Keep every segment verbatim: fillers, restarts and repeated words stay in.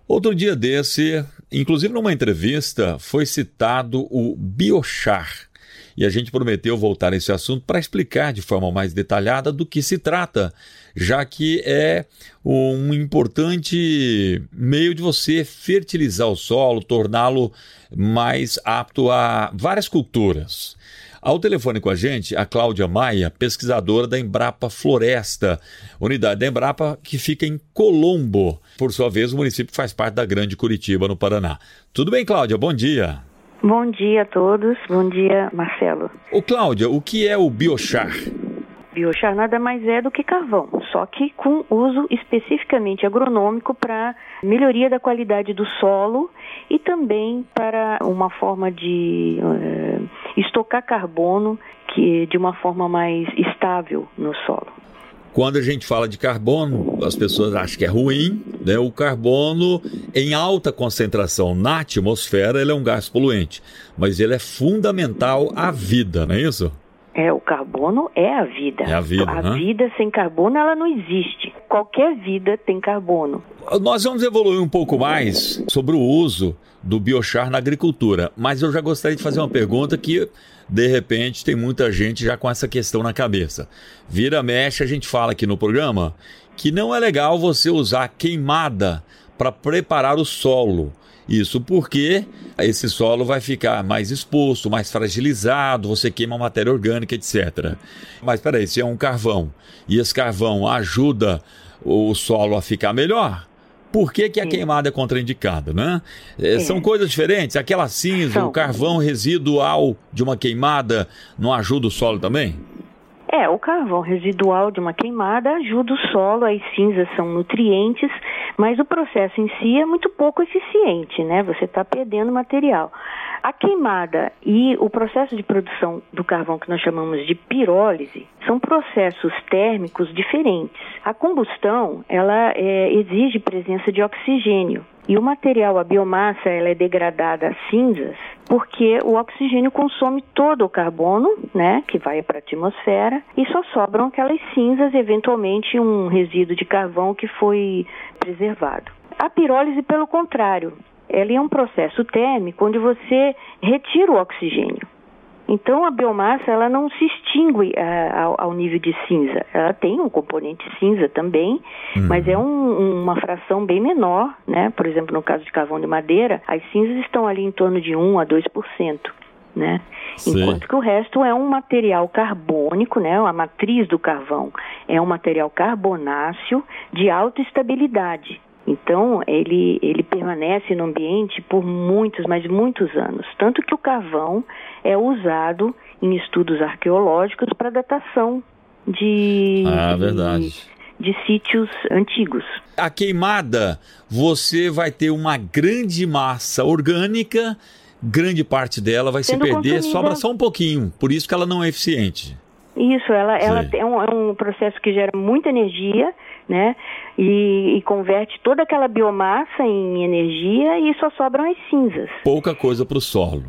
Outro dia desse, inclusive numa entrevista, foi citado o biochar. E a gente prometeu voltar a esse assunto para explicar de forma mais detalhada do que se trata, já que é um importante meio de você fertilizar o solo, torná-lo mais apto a várias culturas. Ao telefone com a gente, a Cláudia Maia, pesquisadora da Embrapa Floresta, unidade da Embrapa que fica em Colombo. Por sua vez, o município faz parte da Grande Curitiba, no Paraná. Tudo bem, Cláudia? Bom dia. Bom dia a todos. Bom dia, Marcelo. Ô, Cláudia, o que é o biochar? Biochar nada mais é do que carvão, só que com uso especificamente agronômico para melhoria da qualidade do solo e também para uma forma de uh, estocar carbono que, de uma forma mais estável no solo. Quando a gente fala de carbono, as pessoas acham que é ruim, né? O carbono em alta concentração na atmosfera, ele é um gás poluente, mas ele é fundamental à vida, não é isso? É, o carbono é a vida. É a vida, A né? vida sem carbono, ela não existe. Qualquer vida tem carbono. Nós vamos evoluir um pouco mais sobre o uso do biochar na agricultura, mas eu já gostaria de fazer uma pergunta que, de repente, tem muita gente já com essa questão na cabeça. Vira, mexe, a gente fala aqui no programa que não é legal você usar queimada para preparar o solo. Isso porque esse solo vai ficar mais exposto, mais fragilizado, você queima matéria orgânica, etcétera. Mas peraí, se é um carvão e esse carvão ajuda o solo a ficar melhor, por que que a queimada é contraindicada, né? É. São coisas diferentes. Aquela cinza, São. o carvão residual de uma queimada não ajuda o solo também? É, o carvão residual de uma queimada ajuda o solo, as cinzas são nutrientes, mas o processo em si é muito pouco eficiente, né? Você está perdendo material. A queimada e o processo de produção do carvão que nós chamamos de pirólise são processos térmicos diferentes. A combustão, ela é, exige presença de oxigênio. E o material, a biomassa, ela é degradada a cinzas porque o oxigênio consome todo o carbono, né, que vai para a atmosfera, e só sobram aquelas cinzas, eventualmente um resíduo de carvão que foi preservado. A pirólise, pelo contrário, ela é um processo térmico onde você retira o oxigênio. Então, a biomassa, ela não se extingue uh, ao, ao nível de cinza. Ela tem um componente cinza também, uhum. mas é um, uma fração bem menor, né? Por exemplo, no caso de carvão de madeira, as cinzas estão ali em torno de um a dois por cento, né? Sim. Enquanto que o resto é um material carbônico, né? A matriz do carvão é um material carbonáceo de alta estabilidade. Então, ele, ele permanece no ambiente por muitos, mas muitos anos. Tanto que o carvão é usado em estudos arqueológicos para datação de, ah, verdade. de, de sítios antigos. A queimada, você vai ter uma grande massa orgânica, grande parte dela vai Sendo se perder, consumida... sobra só um pouquinho, por isso que ela não é eficiente. Isso, ela, ela é, um, é um processo que gera muita energia, né? E, e converte toda aquela biomassa em energia e só sobram as cinzas. Pouca coisa para o solo.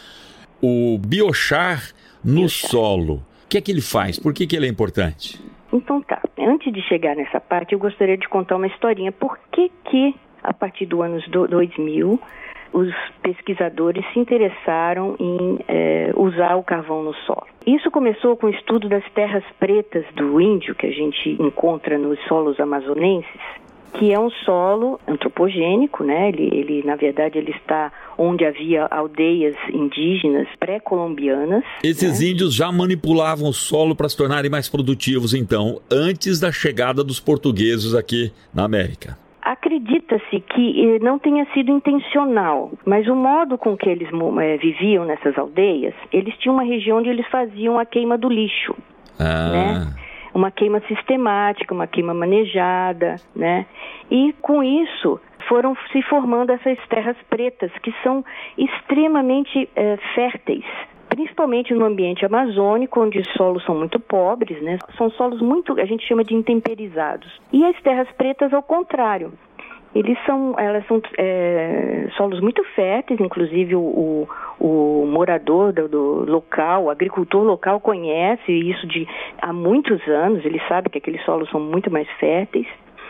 O biochar no biochar. solo, o que é que ele faz? Por que que ele é importante? Então tá, antes de chegar nessa parte, eu gostaria de contar uma historinha. Por que que, a partir do ano dois mil, os pesquisadores se interessaram em é, usar o carvão no solo? Isso começou com o estudo das terras pretas do índio, que a gente encontra nos solos amazonenses, que é um solo antropogênico, né? Ele, ele, na verdade, ele está onde havia aldeias indígenas pré-colombianas. Esses né? índios já manipulavam o solo para se tornarem mais produtivos, então, antes da chegada dos portugueses aqui na América. Acredita-se que não tenha sido intencional, mas o modo com que eles é, viviam nessas aldeias, eles tinham uma região onde eles faziam a queima do lixo, ah. né? Uma queima sistemática, uma queima manejada, né? E com isso foram se formando essas terras pretas que são extremamente é, férteis. Principalmente no ambiente amazônico, onde os solos são muito pobres, né? São solos muito, a gente chama de intemperizados. E as terras pretas, ao contrário. Eles são, elas são é, solos muito férteis, inclusive o, o, o morador do, do local, o agricultor local conhece isso de, há muitos anos, ele sabe que aqueles solos são muito mais férteis.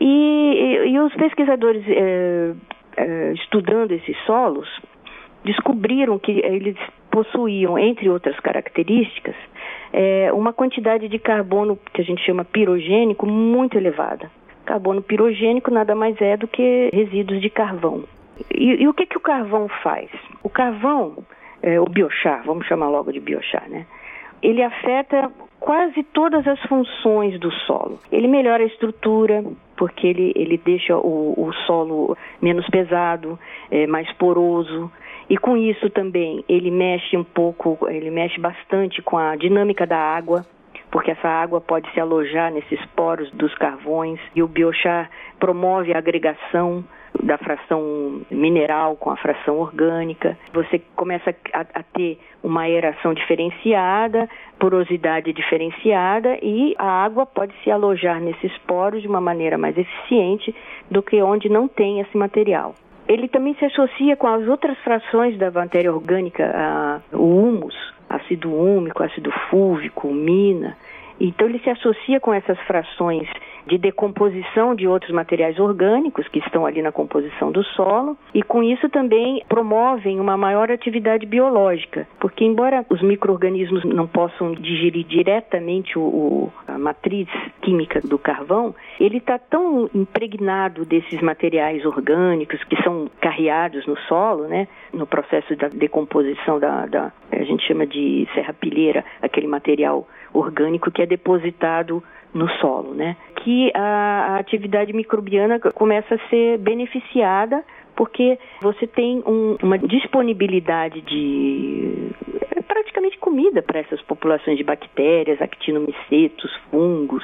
E, e, e os pesquisadores é, é, estudando esses solos descobriram que eles possuíam, entre outras características, é, uma quantidade de carbono que a gente chama pirogênico muito elevada. Carbono pirogênico nada mais é do que resíduos de carvão. E, e o que, que o carvão faz? O carvão, é, o biochar, vamos chamar logo de biochar, né? Ele afeta quase todas as funções do solo. Ele melhora a estrutura, porque ele, ele deixa o, o solo menos pesado, é, mais poroso. E com isso também ele mexe um pouco, ele mexe bastante com a dinâmica da água, porque essa água pode se alojar nesses poros dos carvões. E o biochar promove a agregação da fração mineral com a fração orgânica. Você começa a, a ter uma aeração diferenciada, porosidade diferenciada, e a água pode se alojar nesses poros de uma maneira mais eficiente do que onde não tem esse material. Ele também se associa com as outras frações da matéria orgânica, a, o humus, ácido úmico, ácido fúlvico, mina. Então ele se associa com essas frações de decomposição de outros materiais orgânicos que estão ali na composição do solo, e com isso também promovem uma maior atividade biológica, porque embora os micro-organismos não possam digerir diretamente o, o, a matriz química do carvão, ele está tão impregnado desses materiais orgânicos que são carreados no solo, né, no processo da decomposição da, da a gente chama de serrapilheira, aquele material orgânico que é depositado no solo, né? Que a, a atividade microbiana começa a ser beneficiada porque você tem um, uma disponibilidade de praticamente comida para essas populações de bactérias, actinomicetos, fungos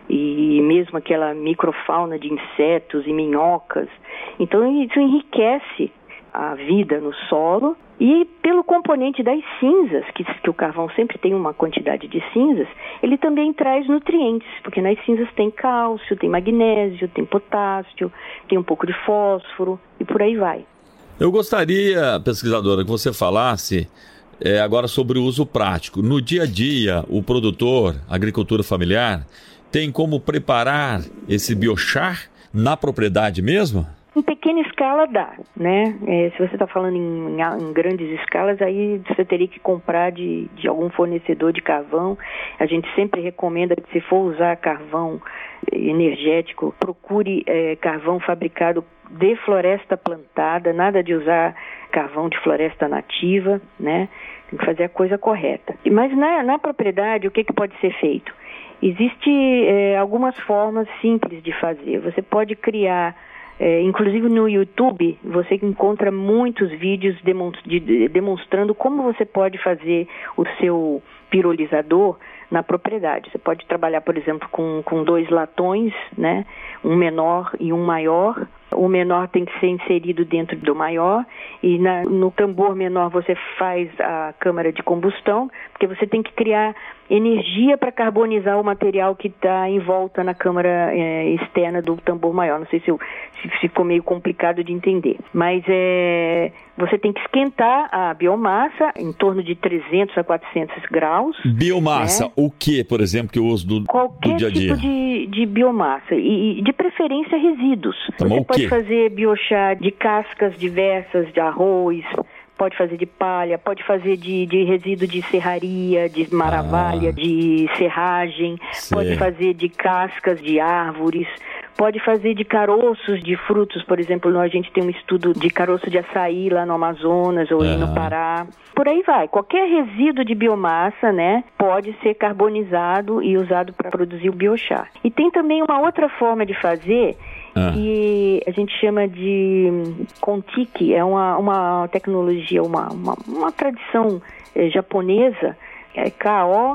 e mesmo aquela microfauna de insetos e minhocas. Então isso enriquece a vida no solo. E pelo componente das cinzas, que, que o carvão sempre tem uma quantidade de cinzas, ele também traz nutrientes, porque nas cinzas tem cálcio, tem magnésio, tem potássio, tem um pouco de fósforo e por aí vai. Eu gostaria, pesquisadora, que você falasse é, agora sobre o uso prático. No dia a dia, o produtor, a agricultura familiar, tem como preparar esse biochar na propriedade mesmo? Em pequena escala dá, né? É, se você está falando em, em grandes escalas, aí você teria que comprar de, de algum fornecedor de carvão. A gente sempre recomenda que, se for usar carvão energético, procure é, carvão fabricado de floresta plantada, nada de usar carvão de floresta nativa, né? Tem que fazer a coisa correta. Mas na, na propriedade, o que, que pode ser feito? Existem é, algumas formas simples de fazer. Você pode criar... É, inclusive no YouTube, você encontra muitos vídeos demonstrando como você pode fazer o seu pirolizador na propriedade. Você pode trabalhar, por exemplo, com, com dois latões, né? Um menor e um maior. O menor tem que ser inserido dentro do maior, e na, no tambor menor você faz a câmara de combustão, porque você tem que criar energia para carbonizar o material que está em volta na câmara é, externa do tambor maior. Não sei se, eu, se ficou meio complicado de entender, mas é, você tem que esquentar a biomassa em torno de trezentos a quatrocentos graus. Biomassa, né? O que, por exemplo, que eu uso do, Qualquer do dia a dia? tipo de, de biomassa, e, e de preferência resíduos. Tá, você pode quê? fazer biochar de cascas diversas, de arroz, pode fazer de palha, pode fazer de, de resíduo de serraria, de maravalha, ah. de serragem, Sei. Pode fazer de cascas de árvores, pode fazer de caroços de frutos. Por exemplo, a gente tem um estudo de caroço de açaí lá no Amazonas ou ah. no Pará. Por aí vai. Qualquer resíduo de biomassa, né, pode ser carbonizado e usado para produzir o biochar. E tem também uma outra forma de fazer, Ah. que a gente chama de Kontiki, é uma, uma tecnologia, uma, uma, uma tradição é, japonesa, é K O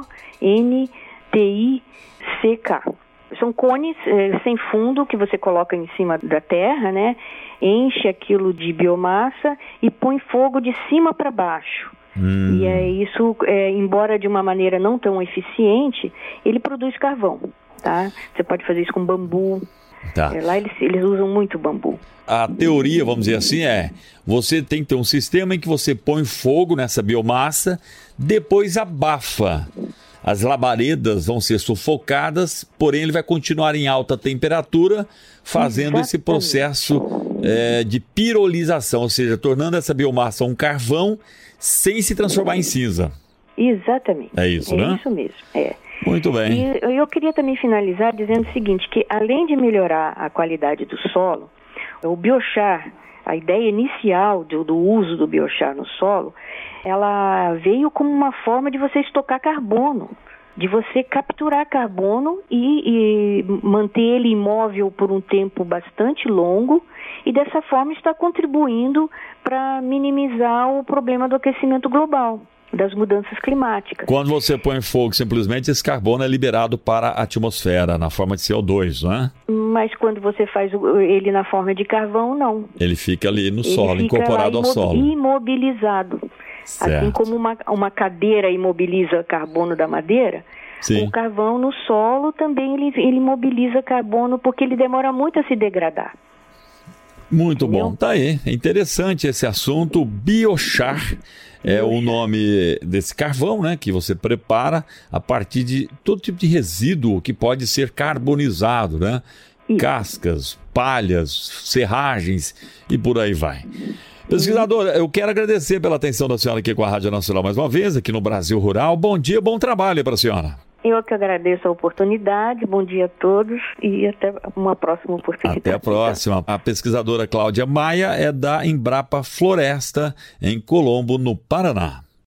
N T I C K. São cones é, sem fundo que você coloca em cima da terra, né? Enche aquilo de biomassa e põe fogo de cima para baixo. Hum. E é isso, é, embora de uma maneira não tão eficiente, ele produz carvão, tá? Você pode fazer isso com bambu. Tá. É, lá eles, eles usam muito bambu. A teoria, vamos dizer assim, é: você tem que ter um sistema em que você põe fogo nessa biomassa, depois abafa. as labaredas vão ser sufocadas, porém ele vai continuar em alta temperatura, fazendo Exatamente. esse processo é, de pirolização, ou seja, tornando essa biomassa um carvão sem se transformar em cinza. Exatamente. É isso, é né? É isso mesmo, é. Muito bem. E eu queria também finalizar dizendo o seguinte, que além de melhorar a qualidade do solo, o biochar, a ideia inicial do, do uso do biochar no solo, ela veio como uma forma de você estocar carbono, de você capturar carbono e, e manter ele imóvel por um tempo bastante longo e dessa forma está contribuindo para minimizar o problema do aquecimento global, das mudanças climáticas. Quando você põe fogo, simplesmente esse carbono é liberado para a atmosfera, na forma de C O dois, não é? Mas quando você faz ele na forma de carvão, não. Ele fica ali no ele solo, incorporado ao solo. Imobilizado. Certo. Assim como uma, uma cadeira imobiliza carbono da madeira, Sim. o carvão no solo também ele, ele imobiliza carbono porque ele demora muito a se degradar. Muito Entendeu? Bom, tá aí. É interessante esse assunto. Biochar é o nome desse carvão, né, que você prepara a partir de todo tipo de resíduo que pode ser carbonizado, né? Isso. Cascas, palhas, serragens e por aí vai. Pesquisadora, eu quero agradecer pela atenção da senhora aqui com a Rádio Nacional mais uma vez, aqui no Brasil Rural. Bom dia, bom trabalho para a senhora. Eu que agradeço a oportunidade, bom dia a todos e até uma próxima oportunidade. Até a próxima. A pesquisadora Cláudia Maia é da Embrapa Floresta, em Colombo, no Paraná.